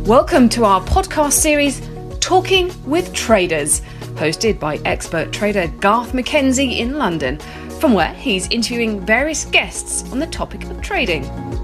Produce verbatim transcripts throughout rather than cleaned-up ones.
Welcome to our podcast series, Talking with Traders, hosted by expert trader Garth McKenzie in London, from where he's interviewing various guests on the topic of trading.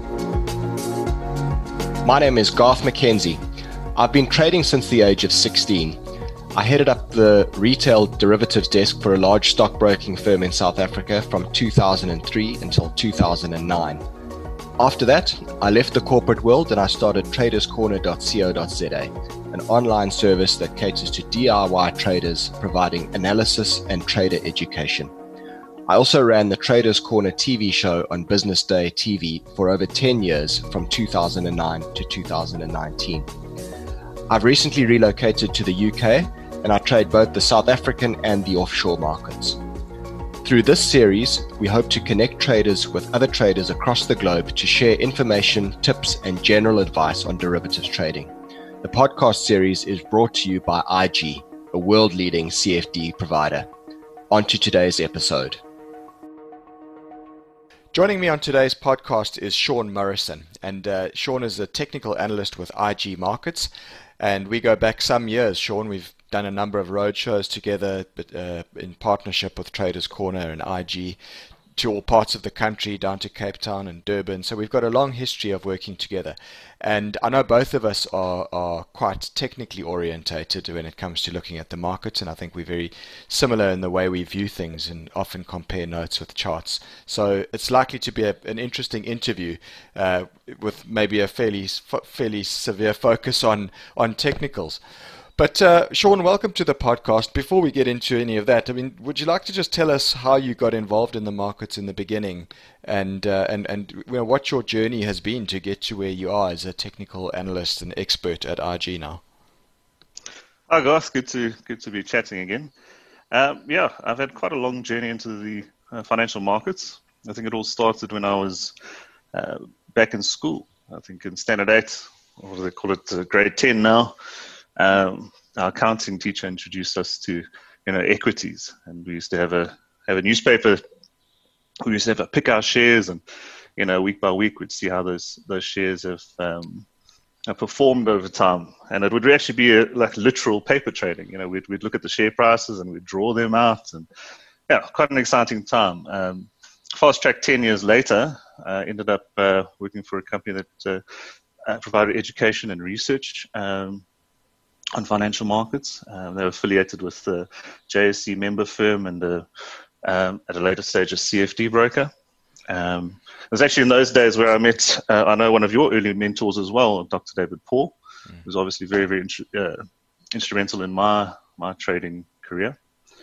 My name is Garth McKenzie. I've been trading since the age of sixteen. I headed up the retail derivatives desk for a large stockbroking firm in South Africa from two thousand three until two thousand nine. After that, I left the corporate world and I started traders corner dot co dot za, an online service that caters to D I Y traders providing analysis and trader education. I also ran the Traders Corner T V show on Business Day T V for over ten years from two thousand nine to two thousand nineteen. I've recently relocated to the U K and I trade both the South African and the offshore markets. Through this series, we hope to connect traders with other traders across the globe to share information, tips, and general advice on derivatives trading. The podcast series is brought to you by I G, a world-leading C F D provider. On to today's episode. Joining me on today's podcast is Sean Morrison, and uh, Sean is a technical analyst with I G Markets, and we go back some years, Sean. We've done a number of roadshows together, but uh, in partnership with Traders Corner and I G, to all parts of the country, down to Cape Town and Durban. So we've got a long history of working together. And I know both of us are, are quite technically orientated when it comes to looking at the markets, and I think we're very similar in the way we view things and often compare notes with charts. So it's likely to be a, an interesting interview uh, with maybe a fairly fairly severe focus on, on technicals. But uh, Sean, welcome to the podcast. Before we get into any of that, I mean, would you like to just tell us how you got involved in the markets in the beginning, and uh, and and you know, what your journey has been to get to where you are as a technical analyst and expert at I G now? Hi guys, good to good to be chatting again. Um, yeah, I've had quite a long journey into the uh, financial markets. I think it all started when I was uh, back in school. I think in Standard Eight, or what do they call it, uh, Grade Ten now. Um, our accounting teacher introduced us to, you know, equities, and we used to have a have a newspaper. We used to have a pick our shares, and you know, week by week, we'd see how those those shares have, um, have performed over time. And it would actually be a, like literal paper trading. You know, we'd we'd look at the share prices and we'd draw them out, and yeah, quite an exciting time. Um, fast track ten years later, I uh, ended up uh, working for a company that uh, uh, provided education and research Um, on financial markets. Um, they were affiliated with the J S C member firm and the, um, at a later stage a C F D broker. Um, it was actually in those days where I met, uh, I know one of your early mentors as well, Doctor David Paul, who was obviously very, very uh, instrumental in my, my trading career.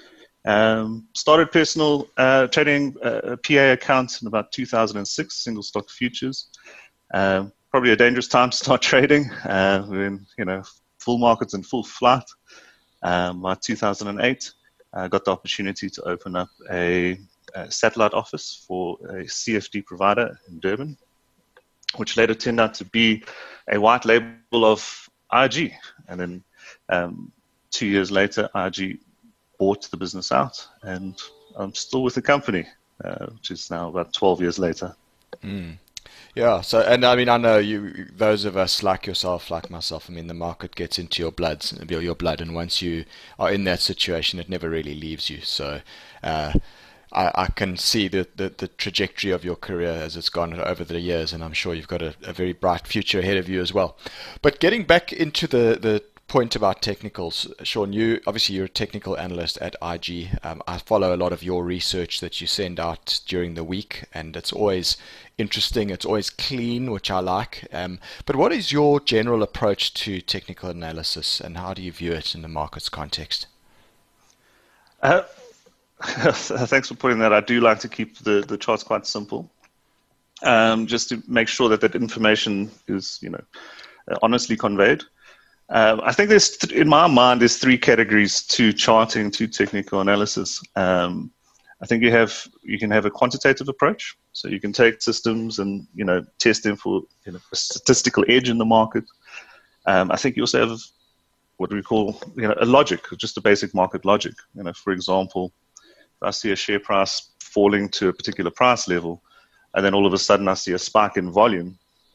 Um, started personal uh, trading uh, P A accounts in about two thousand six, single stock futures. Um, probably a dangerous time to start trading uh, when, you know, full markets in full flight. Um, by two thousand eight, I got the opportunity to open up a, a satellite office for a C F D provider in Durban, which later turned out to be a white label of I G. And then um, two years later, I G bought the business out, and I'm still with the company, uh, which is now about twelve years later. Mm. Yeah, so, and I mean, I know you, those of us like yourself, like myself, I mean, the market gets into your blood, your blood, and once you are in that situation, it never really leaves you. So uh, I, I can see the, the, the trajectory of your career as it's gone over the years, and I'm sure you've got a, a very bright future ahead of you as well. But getting back into the, the point about technicals, Sean, you obviously you're a technical analyst at I G. Um, I follow a lot of your research that you send out during the week, and it's always interesting. It's always clean, which I like. Um, but what is your general approach to technical analysis, and how do you view it in the markets context? Uh, thanks for putting that. I do like to keep the, the charts quite simple, um, just to make sure that that information is, you know, honestly conveyed. Um, I think there's, th- in my mind, there's three categories to charting, to technical analysis. Um, I think you have, you can have a quantitative approach, so you can take systems and, you know, test them for, you know, a statistical edge in the market. Um, I think you also have what we call, you know, a logic, just a basic market logic. You know, for example, if I see a share price falling to a particular price level, and then all of a sudden I see a spike in volume,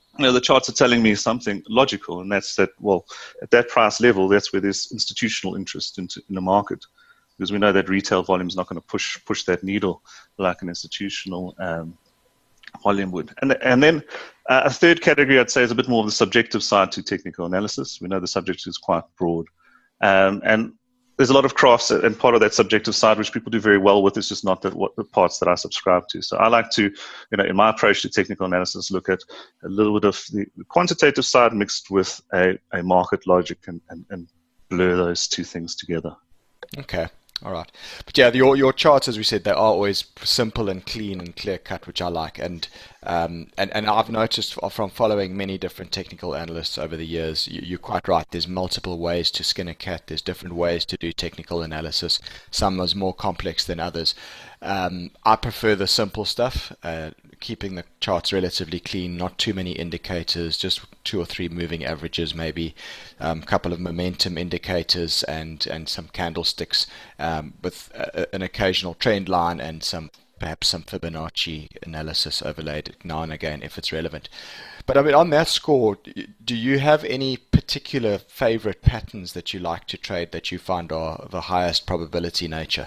you know, the charts are telling me something logical, and that's that, well, at that price level, that's where there's institutional interest into, in the market, because we know that retail volume is not going to push push that needle like an institutional um, volume would. And, and then uh, a third category, I'd say, is a bit more of the subjective side to technical analysis. We know the subject is quite broad. Um, and there's a lot of crafts, and part of that subjective side, which people do very well with, is just not the, what the parts that I subscribe to. So I like to, you know, in my approach to technical analysis, look at a little bit of the quantitative side mixed with a, a market logic and, and, and blur those two things together. Okay. All right. But yeah, your your charts, as we said, they are always simple and clean and clear cut, which I like. And um, and, and I've noticed from following many different technical analysts over the years, you, you're quite right. There's multiple ways to skin a cat. There's different ways to do technical analysis. Some is more complex than others. Um, I prefer the simple stuff, uh, keeping the charts relatively clean, not too many indicators, just two or three moving averages, maybe a um, couple of momentum indicators and, and some candlesticks um, with a, an occasional trend line and some perhaps some Fibonacci analysis overlaid now and again if it's relevant. But I mean, on that score, do you have any particular favorite patterns that you like to trade that you find are of the highest probability nature?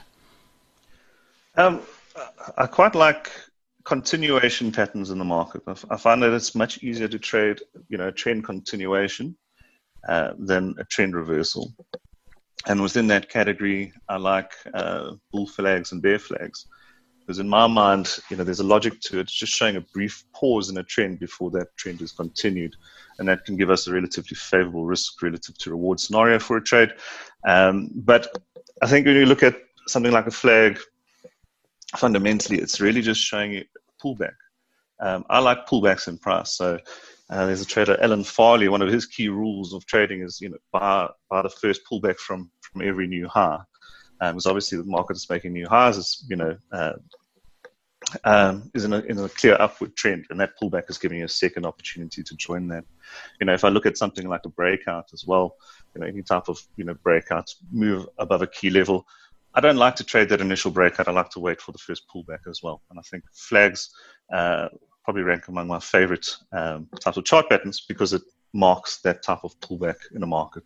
Um, I quite like continuation patterns in the market. I find that it's much easier to trade, you know, a trend continuation uh, than a trend reversal. And within that category, I like uh, bull flags and bear flags. Because in my mind, you know, there's a logic to it. It's just showing a brief pause in a trend before that trend is continued. And that can give us a relatively favorable risk relative to reward scenario for a trade. Um, but I think when you look at something like a flag, fundamentally, it's really just showing a pullback. Um, I like pullbacks in price. So uh, there's a trader, Alan Farley, one of his key rules of trading is, you know, buy, buy the first pullback from, from every new high. Um, because obviously the market is making new highs, is, you know, uh, um, is in a, in a clear upward trend, and that pullback is giving you a second opportunity to join that. You know, if I look at something like a breakout as well, you know, any type of, you know, breakout move above a key level, I don't like to trade that initial breakout. I like to wait for the first pullback as well. And I think flags uh, probably rank among my favorite um, types of chart patterns because it marks that type of pullback in the market.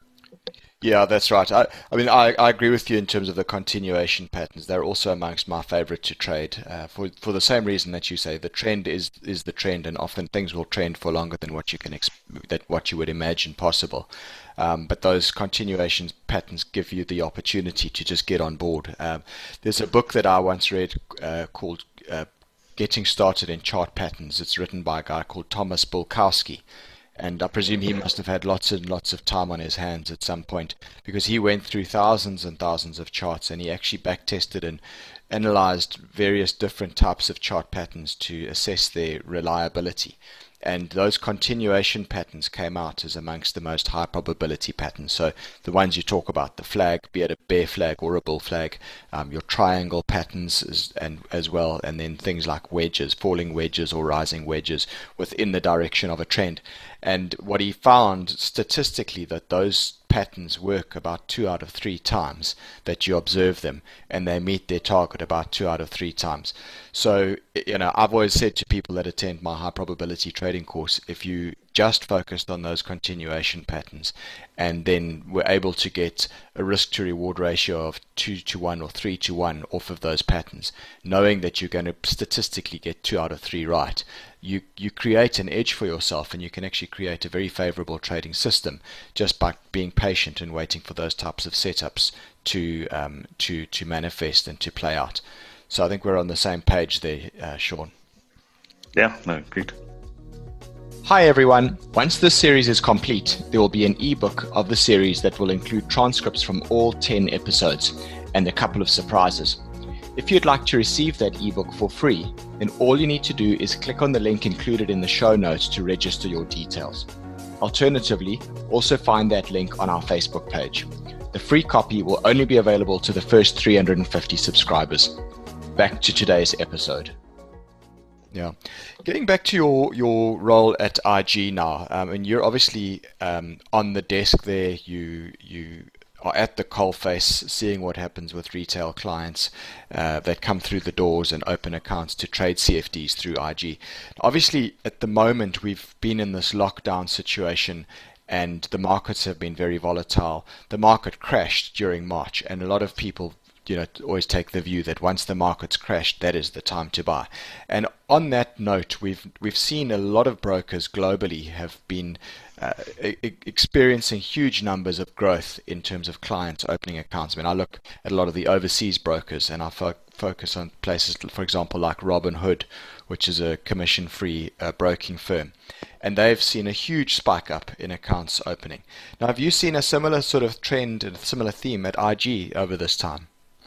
Yeah, that's right. I, I mean, I, I agree with you in terms of the continuation patterns. They're also amongst my favorite to trade uh, for for the same reason that you say. The trend is is the trend, and often things will trend for longer than what you can exp- that what you would imagine possible. Um, but those continuation patterns give you the opportunity to just get on board. Um, there's a book that I once read uh, called uh, Getting Started in Chart Patterns. It's written by a guy called Thomas Bulkowski. And I presume he must have had lots and lots of time on his hands at some point, because he went through thousands and thousands of charts, and he actually backtested and analyzed various different types of chart patterns to assess their reliability. And those continuation patterns came out as amongst the most high probability patterns. So the ones you talk about, the flag, be it a bear flag or a bull flag, um, your triangle patterns as, and as well, and then things like wedges, falling wedges or rising wedges within the direction of a trend. And what he found statistically, that those patterns work about two out of three times that you observe them, and they meet their target about two out of three times. So, you know, I've always said to people that attend my high probability trading course, if you just focused on those continuation patterns and then were able to get a risk to reward ratio of two to one or three to one off of those patterns, knowing that you're going to statistically get two out of three right, you you create an edge for yourself, and you can actually create a very favorable trading system just by being patient and waiting for those types of setups to um, to to manifest and to play out. So I think we're on the same page there, uh, Sean. Yeah, no, agreed. Hi everyone. Once this series is complete, there will be an ebook of the series that will include transcripts from all ten episodes and a couple of surprises. If you'd like to receive that ebook for free, then all you need to do is click on the link included in the show notes to register your details. Alternatively, also find that link on our Facebook page. The free copy will only be available to the first three hundred fifty subscribers. Back to today's episode. Yeah. Getting back to your, your role at I G now, um, and you're obviously um, on the desk there, you you are at the coalface, seeing what happens with retail clients uh, that come through the doors and open accounts to trade C F Ds through I G. Obviously, at the moment, we've been in this lockdown situation and the markets have been very volatile. The market crashed during March, and a lot of people you know, always take the view that once the market's crashed, that is the time to buy. And on that note, we've we've seen a lot of brokers globally have been uh, e- experiencing huge numbers of growth in terms of clients opening accounts. I mean, I look at a lot of the overseas brokers, and I fo- focus on places, for example, like Robinhood, which is a commission-free uh, broking firm. And they've seen a huge spike up in accounts opening. Now, have you seen a similar sort of trend and a similar theme at I G over this time?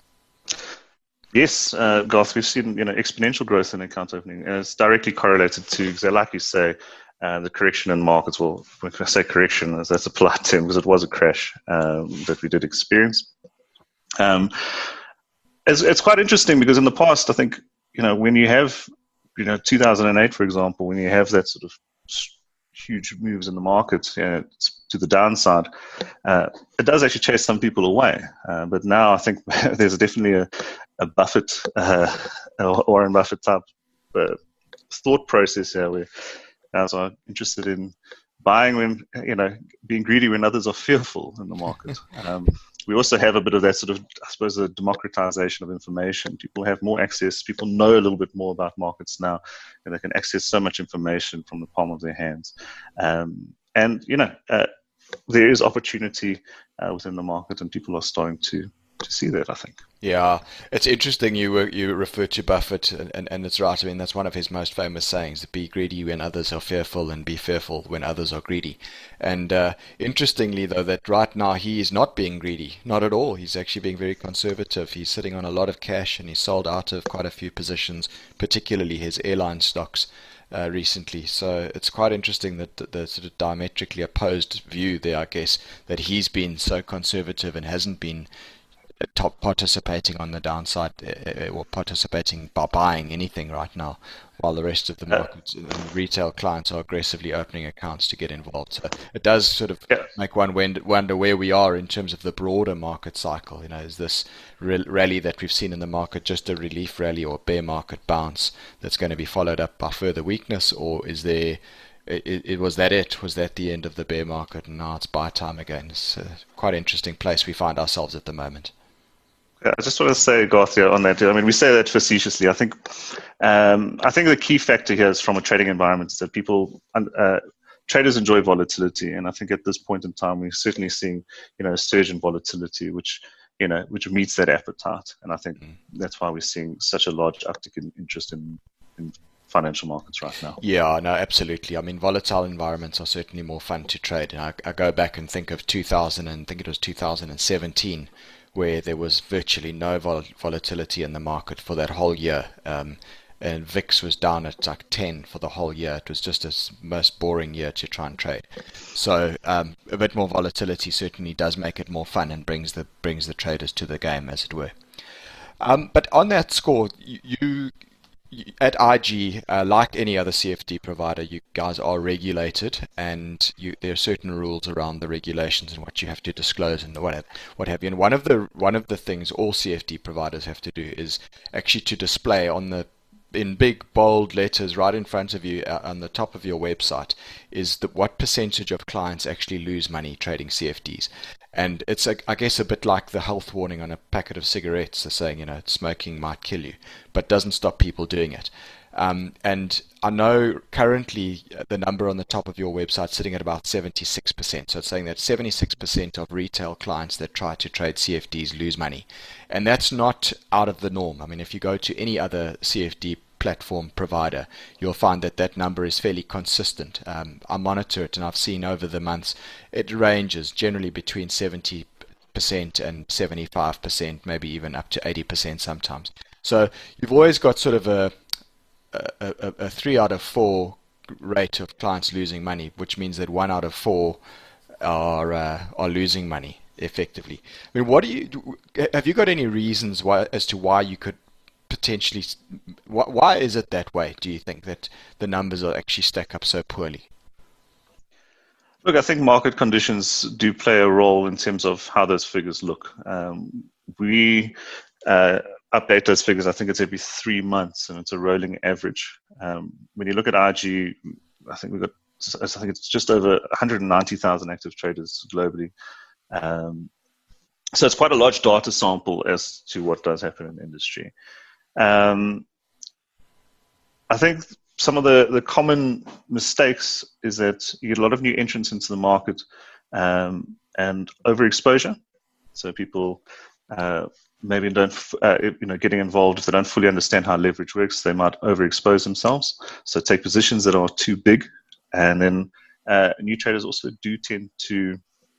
Yes, uh, Garth, we've seen you know exponential growth in account opening, and it's directly correlated to, exactly like you say, uh, the correction in markets. Well, when I say correction, that's a polite term because it was a crash um, that we did experience. Um, it's, it's quite interesting because in the past, I think you know when you have you know two thousand eight, for example, when you have that sort of huge moves in the market you know, to the downside, uh, it does actually chase some people away. Uh, but now I think there's definitely a, a Buffett, uh, or Warren Buffett type uh, thought process here where guys are interested in buying when, you know, being greedy when others are fearful in the market. Um, we also have a bit of that sort of, I suppose, a democratization of information. People have more access. People know a little bit more about markets now, and they can access so much information from the palm of their hands. Um, and, you know, uh, there is opportunity uh, within the market, and people are starting to to see that, I think. Yeah, it's interesting you were, you refer to Buffett, and, and it's right. I mean, that's one of his most famous sayings: be greedy when others are fearful, and be fearful when others are greedy. And uh, interestingly, though, that right now he is not being greedy, not at all. He's actually being very conservative. He's sitting on a lot of cash, and he's sold out of quite a few positions, particularly his airline stocks. Uh, recently, so it's quite interesting that the, the sort of diametrically opposed view there, I guess, that he's been so conservative and hasn't been top participating on the downside uh, or participating by buying anything right now, while the rest of the market and retail clients are aggressively opening accounts to get involved. So it does sort of yeah. make one wonder where we are in terms of the broader market cycle. You know, is this rally that we've seen in the market just a relief rally or bear market bounce that's going to be followed up by further weakness, or is there It, it was that it was that the end of the bear market, and now it's buy time again? It's a quite interesting place we find ourselves at the moment. Yeah, I just want to say, Garth, on that. I mean, we say that facetiously. I think, um, I think the key factor here is from a trading environment is that people, uh, traders enjoy volatility, and I think at this point in time we're certainly seeing, you know, a surge in volatility, which you know, which meets that appetite, and I think mm. that's why we're seeing such a large uptick in interest in. in financial markets right now. Yeah, no, absolutely. I mean, volatile environments are certainly more fun to trade. And I, I go back and think of two thousand, and I think it was two thousand seventeen, where there was virtually no vol- volatility in the market for that whole year. Um, and V I X was down at like ten for the whole year. It was just a most boring year to try and trade. So um, a bit more volatility certainly does make it more fun and brings the brings the traders to the game, as it were. Um, but on that score, you, you at I G, uh, like any other C F D provider, you guys are regulated, and you, there are certain rules around the regulations and what you have to disclose and what have, what have you. And one of the one of the things all C F D providers have to do is actually to display on the in big bold letters right in front of you uh, on the top of your website is the, what percentage of clients actually lose money trading C F Ds. And it's, a, I guess, a bit like the health warning on a packet of cigarettes. They're saying, you know, smoking might kill you, but doesn't stop people doing it. Um, and I know currently the number on the top of your website is sitting at about seventy-six percent. So it's saying that seventy-six percent of retail clients that try to trade C F Ds lose money. And that's not out of the norm. I mean, if you go to any other C F D platform provider, you'll find that that number is fairly consistent. Um, I monitor it, and I've seen over the months it ranges generally between seventy percent and seventy-five percent, maybe even up to eighty percent sometimes. So you've always got sort of a a, a, a three out of four rate of clients losing money, which means that one out of four are uh, are losing money effectively. I mean, what do you have you got any reasons why as to why you could potentially, why is it that way, do you think, that the numbers are actually stack up so poorly? Look, I think market conditions do play a role in terms of how those figures look. Um, we uh, update those figures, I think it's every three months, and it's a rolling average. Um, when you look at I G, I think we've got, I think it's just over one hundred ninety thousand active traders globally. Um, so it's quite a large data sample as to what does happen in the industry. Um, I think some of the, the common mistakes is that you get a lot of new entrants into the market um, and overexposure. So people uh, maybe don't, uh, you know, getting involved if they don't fully understand how leverage works, they might overexpose themselves. So take positions that are too big, and then uh, new traders also do tend to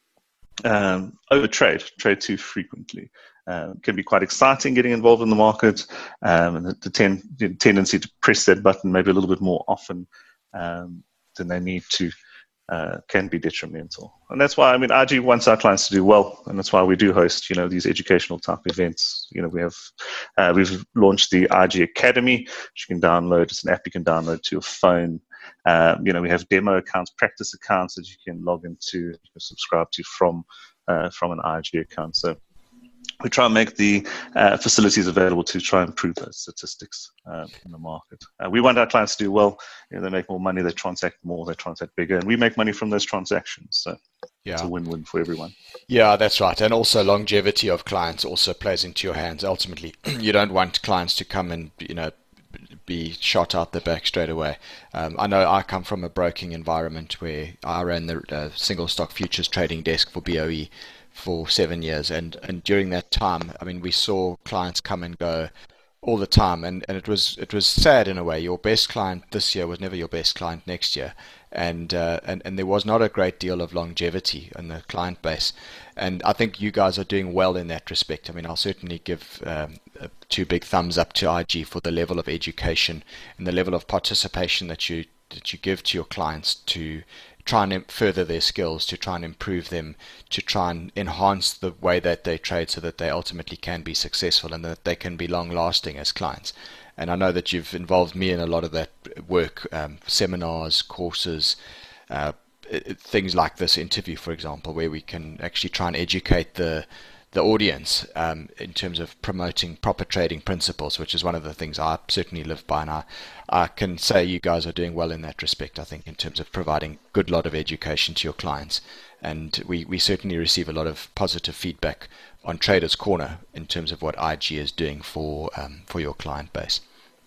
um, overtrade, trade too frequently. Uh, it can be quite exciting getting involved in the market, um, and the, the, ten, the tendency to press that button maybe a little bit more often um, than they need to uh, can be detrimental. And that's why, I mean, I G wants our clients to do well, and that's why we do host, you know, these educational type events. You know, we have, uh, we've launched the I G Academy, which you can download. It's an app you can download to your phone. Um, you know, we have demo accounts, practice accounts that you can log into, you can subscribe to from uh, from an I G account. So we try and make the uh, facilities available to try and improve those statistics uh, in the market. Uh, we want our clients to do well. You know, they make more money, they transact more, they transact bigger, and we make money from those transactions. So yeah, it's a win-win for everyone. Yeah, that's right. And also longevity of clients also plays into your hands. Ultimately, you don't want clients to come and, you know, be shot out the back straight away. Um, I know I come from a broking environment where I ran the uh, single stock futures trading desk for B O E for seven years, and and during that time, I mean, we saw clients come and go all the time, and, and it was it was sad in a way. Your best client this year was never your best client next year, and uh, and and there was not a great deal of longevity in the client base, and I think you guys are doing well in that respect. I mean, I'll certainly give um, two big thumbs up to I G for the level of education and the level of participation that you that you give to your clients to try and further their skills, to try and improve them, to try and enhance the way that they trade so that they ultimately can be successful and that they can be long-lasting as clients. And I know that you've involved me in a lot of that work, um, seminars, courses, uh, things like this interview, for example, where we can actually try and educate the the audience um, in terms of promoting proper trading principles, which is one of the things I certainly live by, and I, I can say you guys are doing well in that respect, I think, in terms of providing good lot of education to your clients. And we, we certainly receive a lot of positive feedback on Traders Corner in terms of what I G is doing for um, for your client base.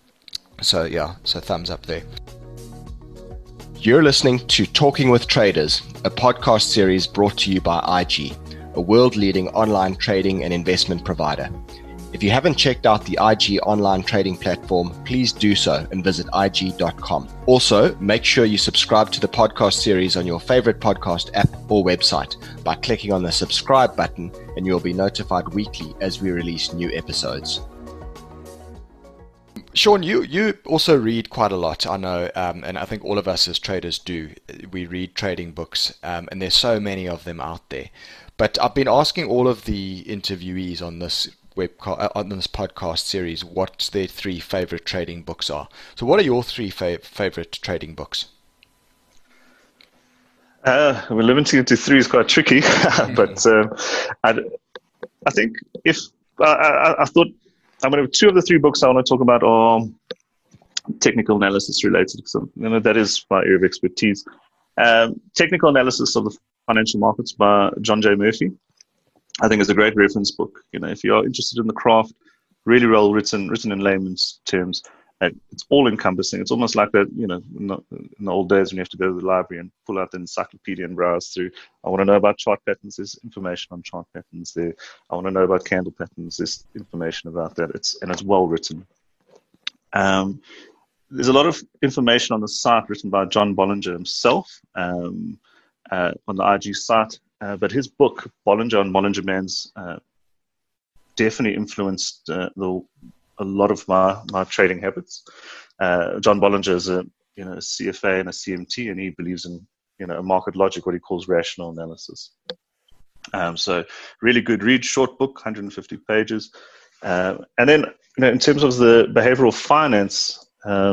So yeah, so thumbs up there. You're listening to Talking with Traders, a podcast series brought to you by I G, a world-leading online trading and investment provider. If you haven't checked out the I G online trading platform, please do so and visit I G dot com. Also, make sure you subscribe to the podcast series on your favorite podcast app or website by clicking on the subscribe button, and you'll be notified weekly as we release new episodes. Sean, you, you also read quite a lot, I know, um, and I think all of us as traders do. We read trading books, um, and there's so many of them out there. But I've been asking all of the interviewees on this web on this podcast series what their three favorite trading books are. So, what are your three fa- favorite trading books? Uh, well, limiting it to three is quite tricky, but uh, I, I think if uh, I, I thought I'm going to have two of the three books I want to talk about are technical analysis related, because you know that is my area of expertise. Um, technical analysis of the financial markets by John J. Murphy, I think, is a great reference book. You know, if you are interested in the craft, really well written, written in layman's terms. Uh, it's all encompassing. It's almost like that, you know, in the, in the old days when you have to go to the library and pull out the encyclopedia and browse through. I want to know about chart patterns. There's information on chart patterns there. I want to know about candle patterns. There's information about that. It's and it's well written. Um, there's a lot of information on the site written by John Bollinger himself. Um, Uh, on the I G site, uh, but his book Bollinger and Bollinger Bands uh, definitely influenced uh, the, a lot of my, my trading habits. Uh, John Bollinger is a you know a C F A and a C M T, and he believes in you know market logic, what he calls rational analysis. Um, so really good read, short book, one hundred fifty pages, uh, and then you know in terms of the behavioral finance. Um,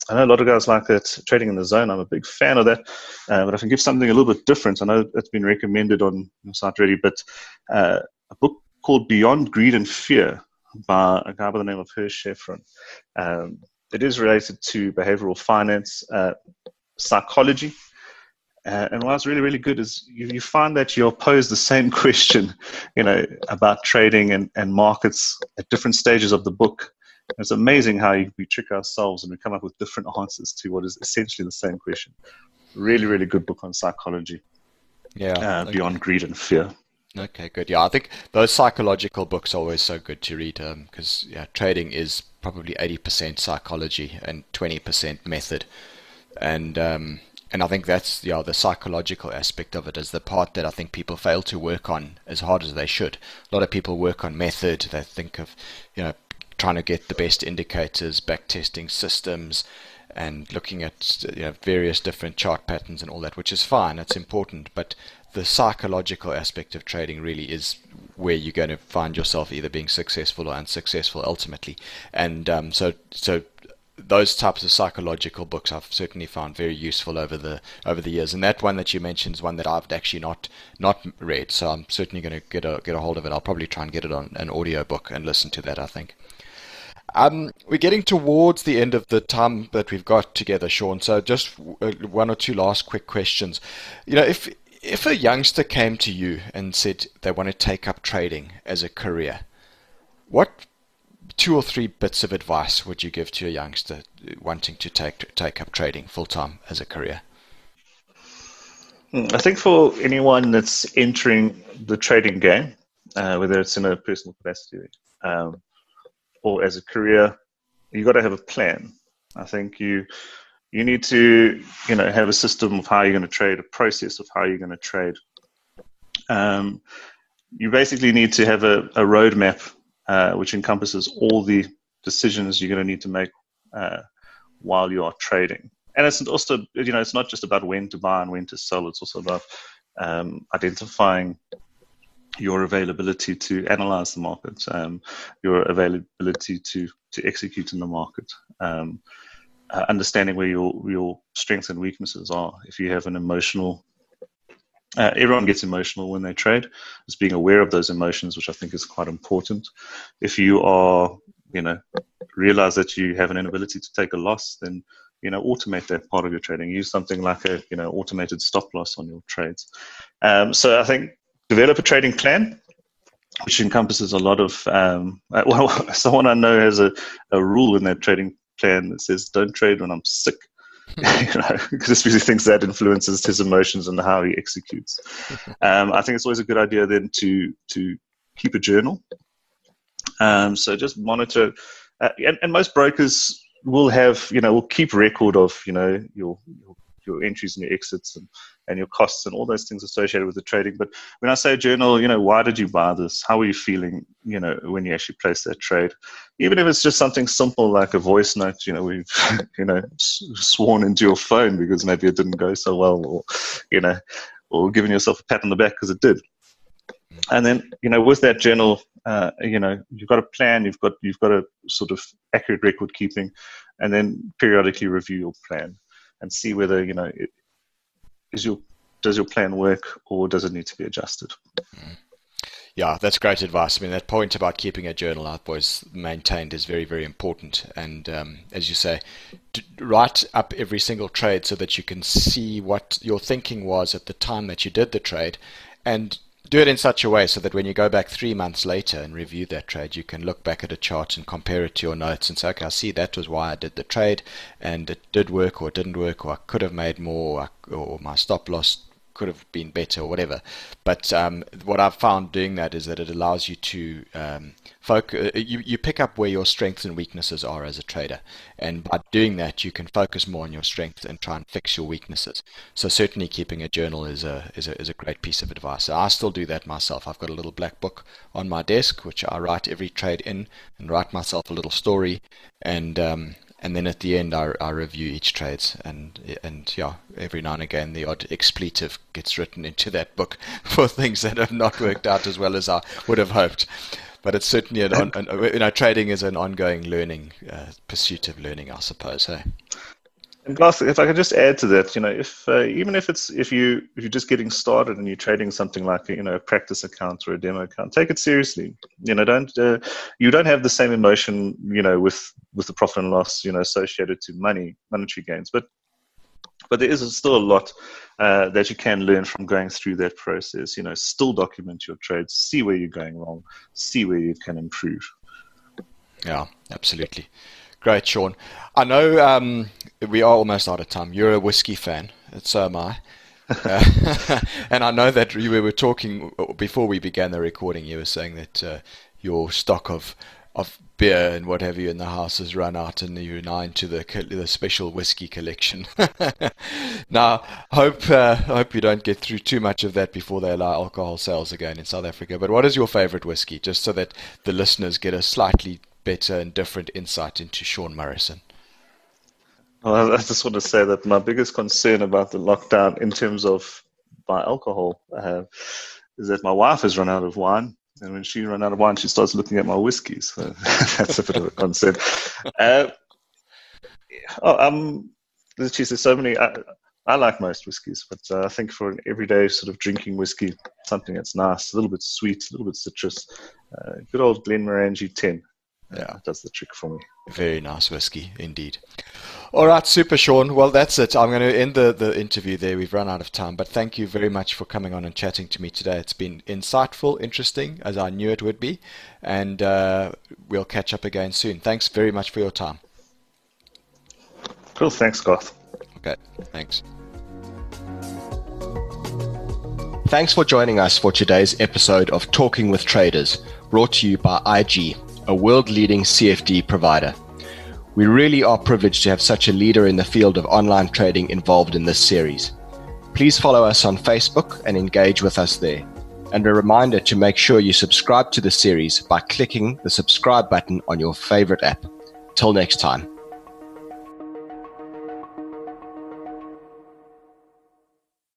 I know a lot of guys like it, trading in the zone. I'm a big fan of that. Uh, but if I can give something a little bit different, I know it's been recommended on your site already, but uh, a book called Beyond Greed and Fear by a guy by the name of Hersh Shefron. Um, it is related to behavioral finance, uh, psychology. Uh, and what's really, really good is you, you find that you're posed the same question, you know, about trading and, and markets at different stages of the book. It's amazing how we trick ourselves and we come up with different answers to what is essentially the same question. Really, really good book on psychology. Yeah. Uh, okay. Beyond Greed and Fear. Okay, good. Yeah, I think those psychological books are always so good to read because um, yeah, trading is probably eighty percent psychology and twenty percent method. And um, and I think that's yeah, the psychological aspect of it is the part that I think people fail to work on as hard as they should. A lot of people work on method. They think of, you know, trying to get the best indicators, backtesting systems, and looking at, you know, various different chart patterns and all that, which is fine. It's important, but the psychological aspect of trading really is where you're going to find yourself either being successful or unsuccessful ultimately. And um, so, so those types of psychological books I've certainly found very useful over the over the years. And that one that you mentioned is one that I've actually not not read, so I'm certainly going to get a get a hold of it. I'll probably try and get it on an audio book and listen to that, I think. Um, we're getting towards the end of the time that we've got together, Sean. So just one or two last quick questions. You know, if if a youngster came to you and said they want to take up trading as a career, what two or three bits of advice would you give to a youngster wanting to take take up trading full time as a career? I think for anyone that's entering the trading game, uh, whether it's in a personal capacity, um, or as a career, you got to have a plan. I think you you need to you know have a system of how you're going to trade, a process of how you're going to trade. Um, you basically need to have a, a roadmap uh, which encompasses all the decisions you're going to need to make uh, while you are trading. And it's also you know it's not just about when to buy and when to sell. It's also about um, identifying your availability to analyze the market, um, your availability to, to execute in the market, um, uh, understanding where your your strengths and weaknesses are. If you have an emotional, uh, everyone gets emotional when they trade. Just being aware of those emotions, which I think is quite important. If you are, you know, realize that you have an inability to take a loss, then you know automate that part of your trading. Use something like a you know automated stop loss on your trades. Um, so I think. Develop a trading plan, which encompasses a lot of, um, well, someone I know has a, a rule in their trading plan that says, don't trade when I'm sick, you know, because he thinks that influences his emotions and how he executes. Um, I think it's always a good idea then to, to keep a journal. Um, so just monitor, uh, and, and most brokers will have, you know, will keep record of, you know, your, your your entries and your exits and, and your costs and all those things associated with the trading. But when I say journal, you know, why did you buy this? How are you feeling, you know, when you actually place that trade? Even if it's just something simple like a voice note, you know, we've, you know, sworn into your phone because maybe it didn't go so well, or, you know, or giving yourself a pat on the back because it did. And then, you know, with that journal, uh, you know, you've got a plan, you've got, you've got a sort of accurate record keeping, and then periodically review your plan. And see whether you know it, is your does your plan work or does it need to be adjusted. Yeah, that's great advice. I mean, that point about keeping a journal I've always maintained is very, very important. And um, as you say, write up every single trade so that you can see what your thinking was at the time that you did the trade, and do it in such a way so that when you go back three months later and review that trade, you can look back at a chart and compare it to your notes and say, okay, I see that was why I did the trade, and it did work or it didn't work, or I could have made more, or, or my stop loss could have been better, or whatever. But um, what I've found doing that is that it allows you to um, focus. You, you pick up where your strengths and weaknesses are as a trader, and by doing that, you can focus more on your strengths and try and fix your weaknesses. So certainly, keeping a journal is a is a is a great piece of advice. I still do that myself. I've got a little black book on my desk which I write every trade in, and write myself a little story, and um, and then at the end I, I review each trade, and and yeah, every now and again the odd expletive gets written into that book for things that have not worked out as well as I would have hoped. But it's certainly an, on, an you know trading is an ongoing learning uh, pursuit of learning, I suppose. Hey? And Garth, if I could just add to that, you know, if uh, even if it's if you if you're just getting started and you're trading something like a, you know, a practice account or a demo account, take it seriously. You know, don't uh, you don't have the same emotion, you know, with with the profit and loss, you know, associated to money, monetary gains, but but there is still a lot uh, that you can learn from going through that process. You know, still document your trades, see where you're going wrong, see where you can improve. Yeah, absolutely. Great, Sean. I know um, we are almost out of time. You're a whiskey fan, and so am I. Uh, and I know that we were talking before we began the recording. You were saying that uh, your stock of of beer and what have you in the house has run out, and you're now into the the special whiskey collection. Now, hope uh, hope you don't get through too much of that before they allow alcohol sales again in South Africa. But what is your favorite whiskey, just so that the listeners get a slightly better and different insight into Sean Morrison? Well, I just want to say that my biggest concern about the lockdown in terms of my alcohol uh, is that my wife has run out of wine. And when she runs out of wine, she starts looking at my whiskeys. So that's a bit of a concern. Uh, oh, um, there's so many. I, I like most whiskeys, but uh, I think for an everyday sort of drinking whiskey, something that's nice, a little bit sweet, a little bit citrus, uh, good old Glenmorangie ten. Yeah, does the trick for me. Very nice whiskey indeed. All right, super, Sean. Well, that's it. I'm going to end the, the interview there. We've run out of time, but thank you very much for coming on and chatting to me today. It's been insightful, interesting, as I knew it would be, and uh, we'll catch up again soon. Thanks very much for your time. Cool. Thanks, Garth. Okay, thanks. Thanks for joining us for today's episode of Talking with Traders, brought to you by I G, a world-leading C F D provider. We really are privileged to have such a leader in the field of online trading involved in this series. Please follow us on Facebook and engage with us there. And a reminder to make sure you subscribe to the series by clicking the subscribe button on your favorite app. Till next time.